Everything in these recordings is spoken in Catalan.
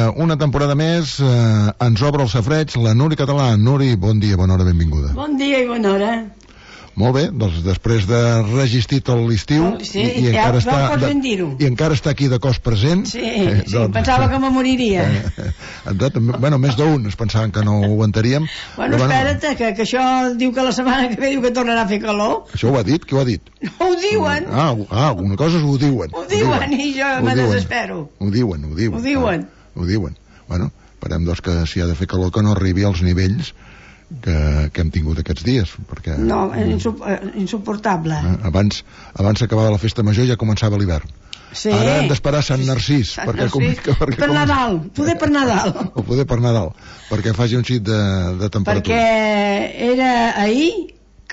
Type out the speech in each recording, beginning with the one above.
una temporada més ens obre el safareig la Núria Català. Núria, bon dia, bona hora, benvinguda. Bon dia i bona hora. Molt bé, doncs després de resistir tot l'estiu i encara està aquí de cos present. Sí, pensava que me moriria. Bueno, més d'un es pensaven que no ho aguantaríem. Bueno, espera't, que això diu que la setmana que ve diu que tornarà a fer calor. Això ho ha dit? Qui ho ha dit? No ho diuen. Alguna cosa ho diuen. Ho diuen i jo me desespero. Ho diuen. Bueno, esperem doncs que si ha de fer calor que no arribi als nivells que hem tingut aquests dies, perquè... No, insuportable. Abans s'acabava la festa major i ja començava l'hivern. Sí. Ara hem d'esperar Sant Narcís. Per Nadal, poder per Nadal. O poder per Nadal, perquè faci un xic de temperatura. Perquè era ahir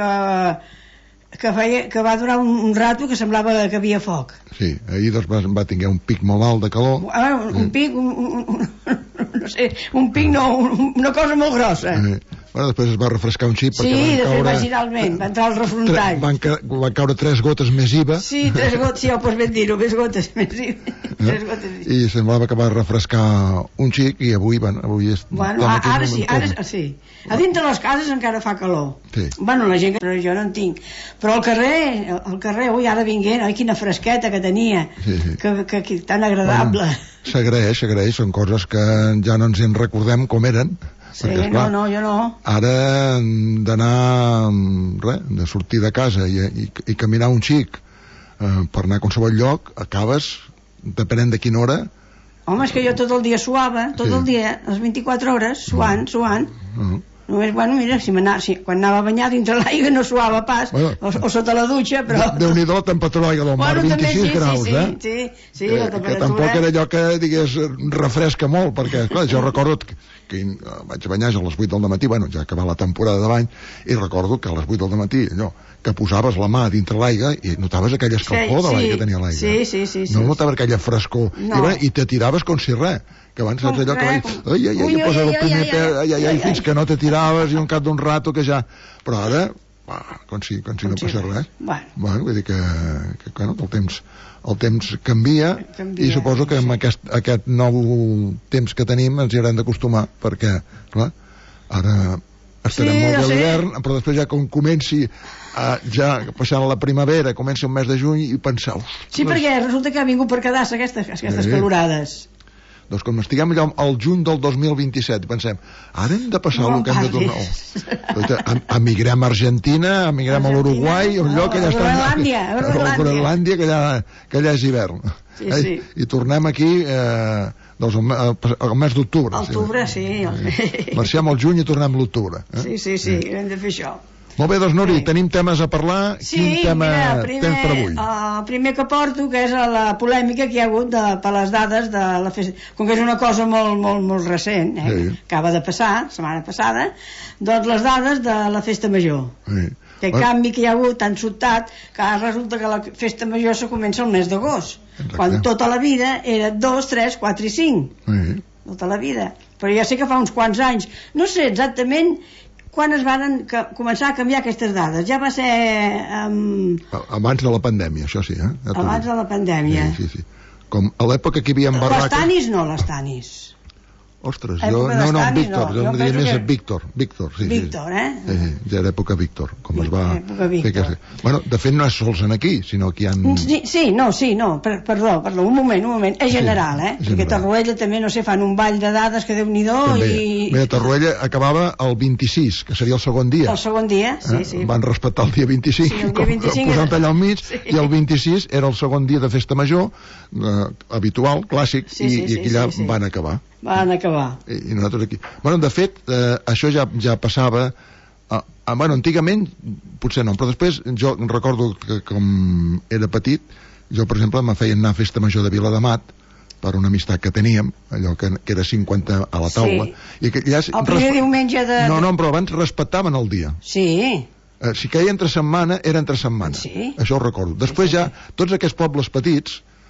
que va durar un rato que semblava que havia foc. Sí, ahir doncs va tenir un pic molt alt de calor. Un pic, no sé, un pic no, una cosa molt grossa. Bueno, després es va refrescar un xip perquè vaginalment, va entrar el refrontall. Van caure 3 gotes més IVA. Sí, 3 gotes, sí, pots ben dir-ho, més gotes més IVA. I semblava que va refrescar un xic i avui és... Bueno, ara sí. A dintre les cases encara fa calor. Sí. Bueno, la gent que jo no en tinc. Però al carrer, ui, ara vinguent, ai, quina fresqueta que tenia. Que tan agradable. S'agraeix, són coses que ja no ens en recordem com eren. Sí, perquè, esclar, no, jo no. Ara de sortir de casa i caminar un xic per anar a qualsevol lloc, acabes, depenent de quina hora. Home, és que jo tot el dia suava, tot el dia, les 24 hores, suant. Només, bueno, mira, quan anava a banyar dintre l'aigua no suava pas, o sota la dutxa, però... Déu-n'hi-do la temperatura de l'aigua del mar, 26 graus, Sí, la temperatura... Tampoc era allò que, digués, refresca molt, perquè, clar, jo recordo que vaig banyar a les 8 del matí, bueno, ja acabava la temporada de bany, i recordo que a les 8 del matí, allò, que posaves la mà dintre l'aigua i notaves aquella escalfor de l'aigua que tenia l'aigua. Sí. No notaves aquella frescor. I te tiraves com si res. Que abans saps allò que vaig posa el primer peu fins que no te tiraves i un cap d'un rato que ja... Però ara com si no passés res. Bueno, vull dir que el temps canvia i suposo que amb aquest nou temps que tenim ens hi haurem d'acostumar, perquè clar, ara estarem molt bé l'hivern, però després ja com comenci ja passant la primavera, comença un mes de juny i penseu... Sí, perquè resulta que ha vingut per quedar-se aquestes calorades. Doncs com estiguem allò al juny del 2027 pensem, ara hem de passar el que hem de tornar. Emigrem a Argentina, emigrem a l'Uruguai, un lloc que ja està... A Groenlàndia, que allà és hivern. I tornem aquí al mes d'octubre. L'octubre, sí. Marxem al juny i tornem a l'octubre. Sí, hem de fer això. Molt bé, doncs, Núria, tenim temes a parlar. Quin tema tens per avui? El primer que porto, que és la polèmica que hi ha hagut per les dades de la festa, com que és una cosa molt recent, acaba de passar, setmana passada, doncs les dades de la festa major. El canvi que hi ha hagut tan sobtat que ara resulta que la festa major se comença el mes d'agost, quan tota la vida era 2, 3, 4 i 5. Tota la vida. Però ja sé que fa uns quants anys, no sé exactament quan es van començar a canviar aquestes dades. Ja va ser... Abans de la pandèmia, això sí, Abans de la pandèmia. Sí. Com a l'època que hi havia barraques... Les Tanis no, les Tanis. Ostres, jo... No, Víctor, jo em diria més Víctor, sí. Víctor, Ja era època Víctor, com es va fer aquesta... Bueno, de fet no és sols aquí, sinó que hi ha... Sí, perdó, un moment, és general, perquè a Torroella també, no sé, fan un ball de dades que Déu-n'hi-do i... Bé, a Torroella acabava el 26, que seria el segon dia. El segon dia, sí. Van respectar el dia 25, posant allà al mig, i el 26 era el segon dia de festa major, habitual, clàssic, i aquí allà van acabar. I nosaltres aquí. Bueno, de fet, això ja passava... Antigament, potser no, però després jo recordo que com era petit, jo, per exemple, me feien anar a festa major de Viladamat per una amistat que teníem, allò que era 50 a la taula. I que allà el primer diumenge de... No, però abans respectaven el dia. Sí. Si queia entre setmana, era entre setmana. Això ho recordo. Després ja, tots aquests pobles petits,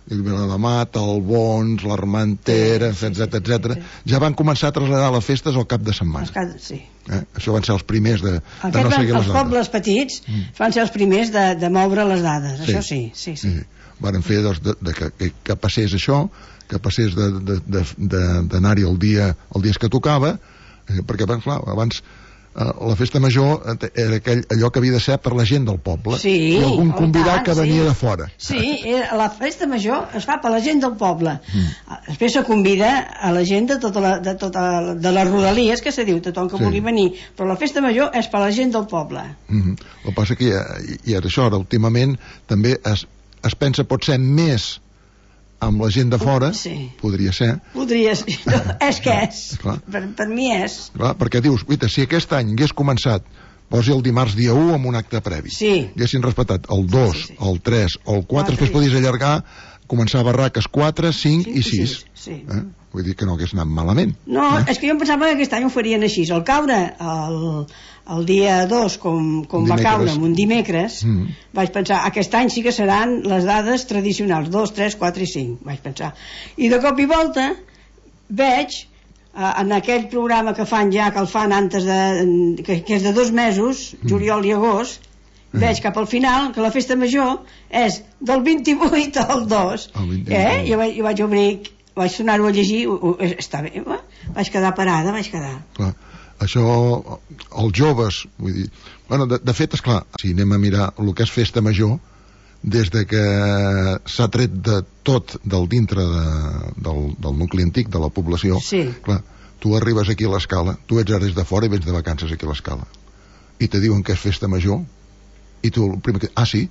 Viladamat, Albons, l'Armentera, etc. Ja van començar a traslladar les festes al cap de setmana. Sí. Això van ser els primers de no seguir les dades. Els pobles petits van ser els primers de moure les dades, això sí. Van fer que passés això, que passés d'anar-hi el dia que tocava, perquè clar, abans la festa major era allò que havia de ser per la gent del poble, i algun convidat que venia de fora. Sí, la festa major es fa per la gent del poble. Després se convida a la gent de les rodalies, que se diu, tothom que vulgui venir, però la festa major és per la gent del poble. El que passa que hi ha això, últimament també es pensa potser més amb la gent de fora, podria ser. És que és. Per mi és. Clar, perquè dius, si aquest any hagués començat, posi el dimarts dia 1 amb un acte previ. Haguessin respectat el 2, el 3 o el 4, després podies allargar, començar a barraques 4, 5 i 6. Vull dir que no hagués anat malament. No, és que jo em pensava que aquest any ho farien així. Al caure el dia 2, com va caure en un dimecres, vaig pensar, aquest any sí que seran les dades tradicionals, 2, 3, 4 i 5, vaig pensar. I de cop i volta veig, en aquell programa que fan ja, que el fan antes que és de 2 mesos, juliol i agost, veig cap al final que la festa major és del 28 al 2. Jo vaig obrir, vaig sonar-ho a llegir, està bé, vaig quedar parada, Clar. Això, els joves, vull dir, de fet, esclar, si anem a mirar el que és festa major, des de que s'ha tret de tot del dintre del nucli antic de la població, clar, tu arribes aquí a l'Escala, tu ets ara des de fora i vens de vacances aquí a l'Escala, i te diuen que és festa major, i tu el primer que... sí?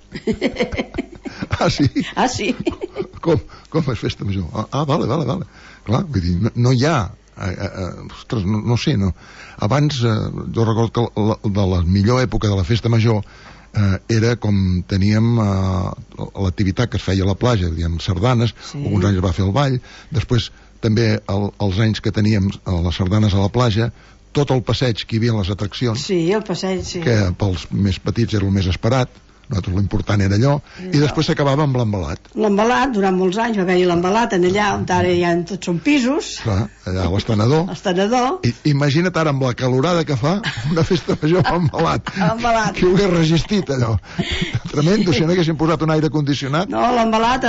Sí? Com és festa major? Vale. Clar, vull dir, no hi ha... ostres, no sé, no. Abans, jo recordo que de la millor època de la festa major era com teníem l'activitat que es feia a la platja, diguem, sardanes, alguns anys es va fer el ball, després també els anys que teníem les sardanes a la platja, tot el passeig que hi havia en les atraccions, el passeig, que pels més petits era el més esperat, nosaltres l'important era allò, i després s'acabava amb l'embalat. L'embalat, durant molts anys va haver-hi l'embalat en allà on ara ja tots són pisos. Clar, allà a l'Estenedor. Imagina't ara amb la calorada que fa una festa major amb embalat. Qui ho hagués resistit, allò? Tremendo, si no haguessin posat un aire condicionat. No, l'embalat,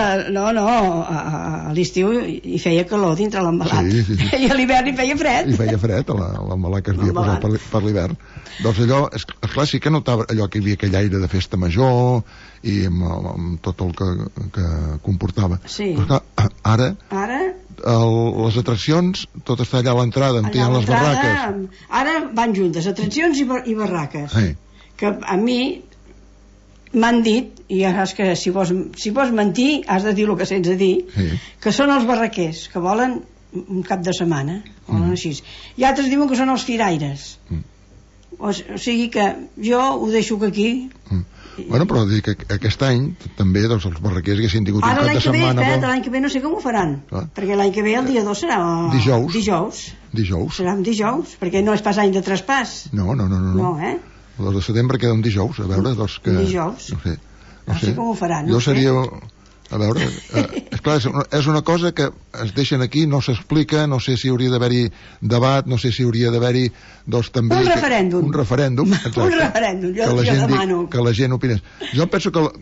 a l'estiu hi feia calor dintre l'embalat. I a l'hivern hi feia fred. Hi feia fred, l'embalat que es havia posat per l'hivern. Doncs allò, esclar, sí que notava allò que hi havia aquell aire de festa major i amb tot el que comportava. Però clar, ara les atraccions, tot està allà a l'entrada, on hi ha les barraques. Ara van juntes, atraccions i barraques. Que a mi m'han dit, i ja saps que si vols mentir has de dir el que sents a dir, que són els barraquers que volen un cap de setmana, així. I altres diuen que són els firaires. O sigui que jo ho deixo aquí. Però dic que aquest any també els barraquers haguessin tingut un cap de setmana. Ara l'any que ve no sé com ho faran, perquè l'any que ve el dia 2 serà dijous. Serà un dijous, perquè no és pas any de traspàs. No. El 2 de setembre queda un dijous, a veure, dijous. No sé com ho faran. Jo seria... A veure, esclar, és una cosa que es deixen aquí, no s'explica, no sé si hauria d'haver-hi debat, no sé si hauria d'haver-hi també... Un referèndum. Un referèndum, jo demano. Que la gent opinés. Jo penso que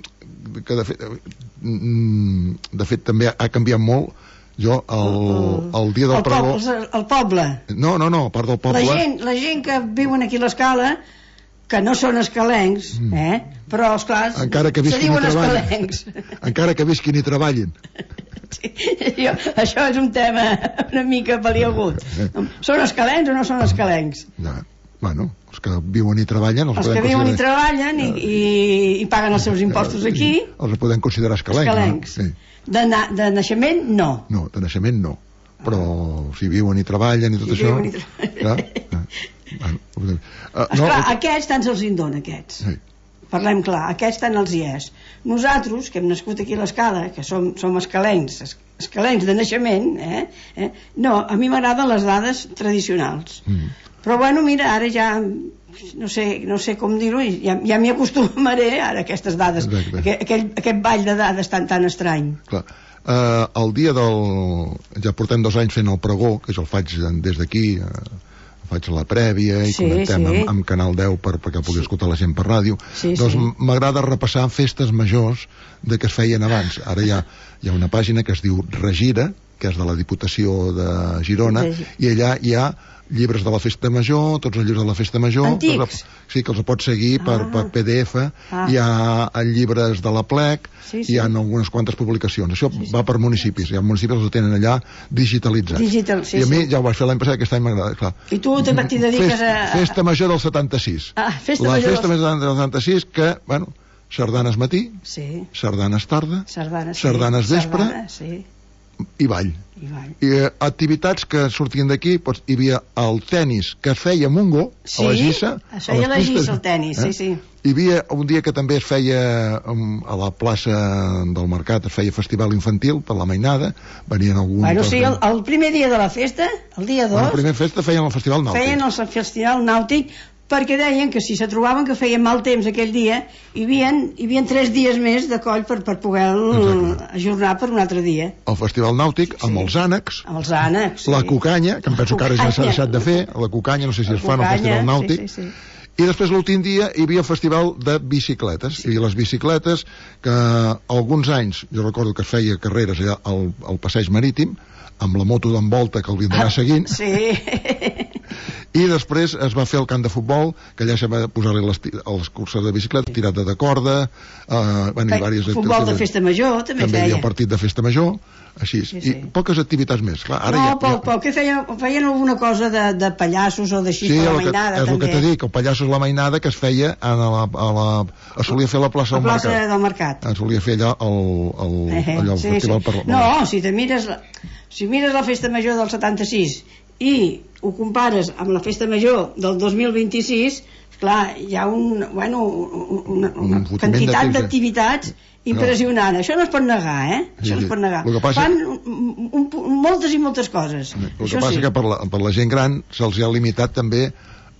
de fet també ha canviat molt. Jo, el dia del pregó... El poble. No, a part del poble... La gent que viuen aquí a l'Escala, que no són escalencs, però, esclar, se diuen escalencs. Encara que visquin i treballin. Això és un tema una mica peliagut. Són escalencs o no són escalencs? Bueno, els que viuen i treballen... Els que viuen i treballen i paguen els seus impostos aquí... Els podem considerar escalencs. De naixement, no. No, de naixement no. Però si viuen i treballen i tot això... Esclar, aquests tant se'ls en dona, aquests. Parlem clar, aquests tant els hi és. Nosaltres, que hem nascut aquí a l'Escala, que som escalencs de naixement, no, a mi m'agraden les dades tradicionals. Però bueno, mira, ara ja no sé com dir-ho, ja m'hi acostumaré ara a aquestes dades, aquest ball de dades tan estrany. Clar. El dia ja portem 2 anys fent el pregó, que jo el faig des d'aquí, faig la prèvia i connectem amb Canal 10 perquè pugui escoltar la gent per ràdio. Doncs m'agrada repassar festes majors que es feien abans. Ara hi ha una pàgina que es diu Regira, que és de la Diputació de Girona, i allà hi ha llibres de la Festa Major, tots els llibres de la Festa Major. Antics? Sí, que els pots seguir per PDF. Hi ha llibres de la Plec, hi ha algunes quantes publicacions. Això va per municipis. Hi ha municipis que els tenen allà digitalitzats. I a mi ja ho vaig fer l'any passat, aquest any m'agrada, clar. I tu t'hi dediques a... Festa Major del 76. La Festa Major del 76, que, bueno, sardanes matí, sardanes tarda, sardanes vespre i ball. I activitats que sortien d'aquí, hi havia el tennis que es feia a Montgó, a la Gissa. Es feia a la Gissa el tennis, sí. Hi havia un dia que també es feia a la plaça del Mercat, es feia festival infantil per la mainada, venien alguns... Bueno, sí, el primer dia de la festa, el dia 2... La primera festa feien el festival nàutic. Feien el festival nàutic, perquè deien que si se trobaven que feia mal temps aquell dia, hi havia 3 dies més de coll per poder-lo ajornar per un altre dia. El festival nàutic amb els ànecs, la cucanya, que em penso que ara ja s'ha deixat de fer, la cucanya, no sé si es fa en el festival nàutic, i després l'últim dia hi havia el festival de bicicletes, i les bicicletes que alguns anys, jo recordo que es feia carreres allà al passeig marítim, amb la moto d'envolta que el havien d'anar seguint, i després es va fer el camp de futbol, que allà se va posar-li les curses de bicicleta, tirada de corda, futbol de festa major també hi havia partit de festa major, així, i poques activitats més. Poc, que feien alguna cosa de pallassos o d'així per la mainada. És el que t'he dit, que el pallasso és la mainada que es feia es solia fer a la plaça del Mercat. Es solia fer allà el festival per... No, si mires la festa major del 76 i ho compares amb la festa major del 2026, clar, hi ha una quantitat d'activitats impressionant. Això no es pot negar, Això no es pot negar. Fan moltes i moltes coses. El que passa que per la gent gran se'ls ha limitat també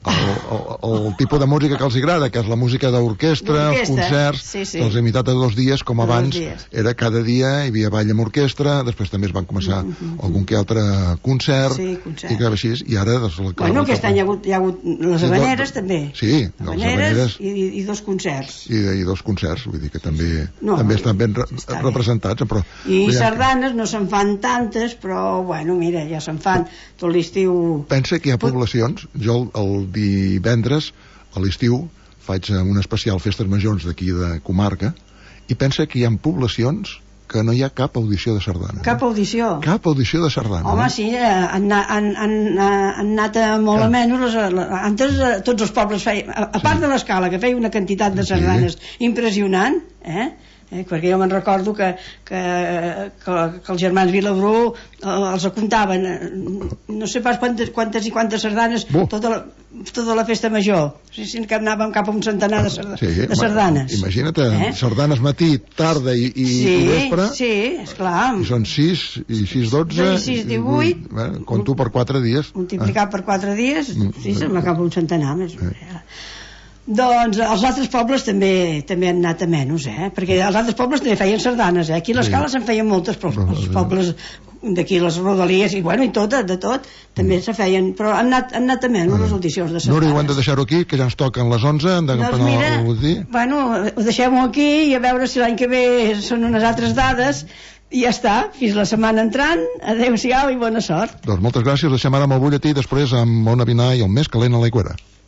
el tipus de música que els agrada, que és la música d'orquestra, els concerts, els he imitat a 2 dies, com abans era cada dia, hi havia ball amb orquestra, després també es van començar algun que altre concert, i que així, i ara... Bueno, aquest any hi ha hagut les Havaneres també. Sí, les Havaneres i 2 concerts. I 2 concerts, vull dir que també estan ben representats. I sardanes no se'n fan tantes, però, bueno, mira, ja se'n fan tot l'estiu. Pensa que hi ha poblacions, jo el divendres a l'estiu faig un especial festes majors d'aquí de comarca, i pensa que hi ha poblacions que no hi ha cap audició de sardana. Cap audició? Cap audició de sardana. Home, sí, han anat molt a menys. Antes tots els pobles feien, a part de l'Escala, que feia una quantitat de sardanes impressionant, perquè jo me'n recordo que els germans Vilabrú els comptaven no sé pas quantes i quantes sardanes tota la festa major, que anàvem cap a un centenar de sardanes. Imagina't, sardanes matí, tarda i vespre. Sí, esclar. I són 6 i 6, 12 i 6, 18, compto per 4 dies, multiplicat per 4 dies, sí, se'm acaba un centenar més. Doncs els altres pobles també han anat a menys, perquè els altres pobles també feien sardanes, aquí a l'Escala se'n feien moltes, però els pobles d'aquí, les rodalies, i bueno, i de tot, també se feien, però han anat a menys les audicions de sardanes. Núria, ho hem de deixar-ho aquí, que ja ens toquen les 11, hem de campanar el botí. Bueno, ho deixem-ho aquí i a veure si l'any que ve són unes altres dades, i ja està, fins la setmana entrant, adeu-siau i bona sort. Doncs moltes gràcies, deixem ara amb el butlletí, després amb Ona Vinar i el més calent a l'Aigüera.